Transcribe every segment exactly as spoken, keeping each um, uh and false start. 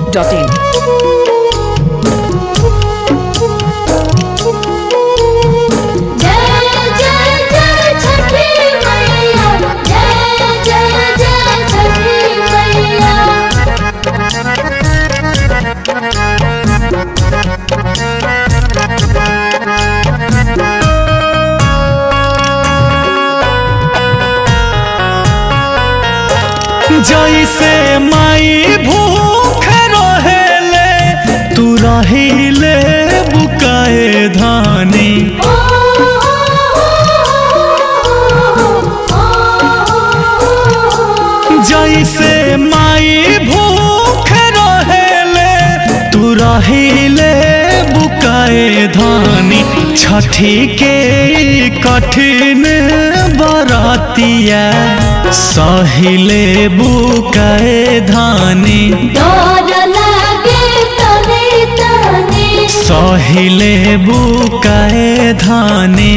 Dot in. जैसे माई भूख रहेले तू रहिले बुकाए धानी, जैसे माई भूख रहेले तू रहिले बुकाए धानी। छठी के कठिन बरातिया सहिले बुकाए धानी, सहिले बुकाए धानी।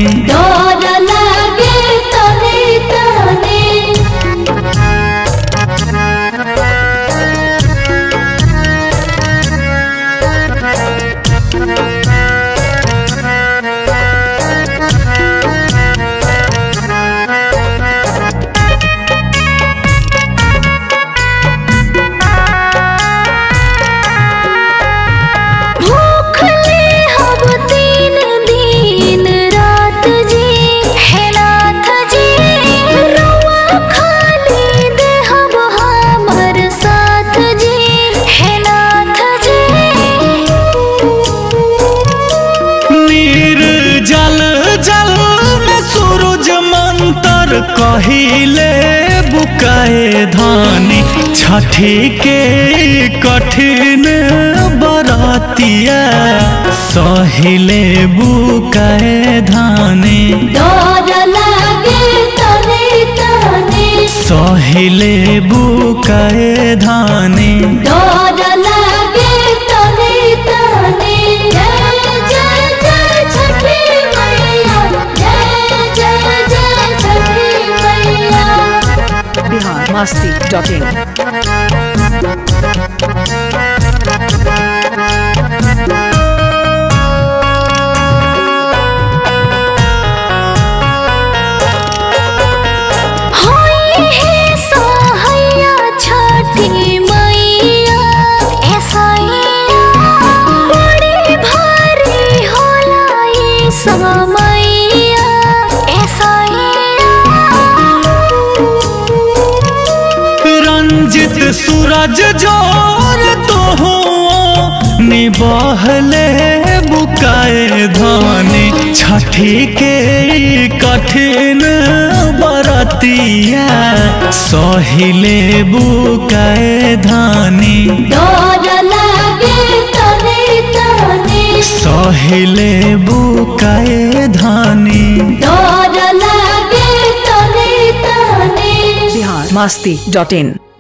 कहिले बुकाए धानी, छठी के कठिन बरातिया सहिले बुकाए धानी, सहिले बुकाए धानी। Bihar Masti dot in. रंजित सूरज जोर तो हो निबाहले बुकाए धानी, छठी के कठिन बरातिया सहिले बुकाए धानी, सहिले बुकाए धानी। बिहार मस्ती डॉट इन।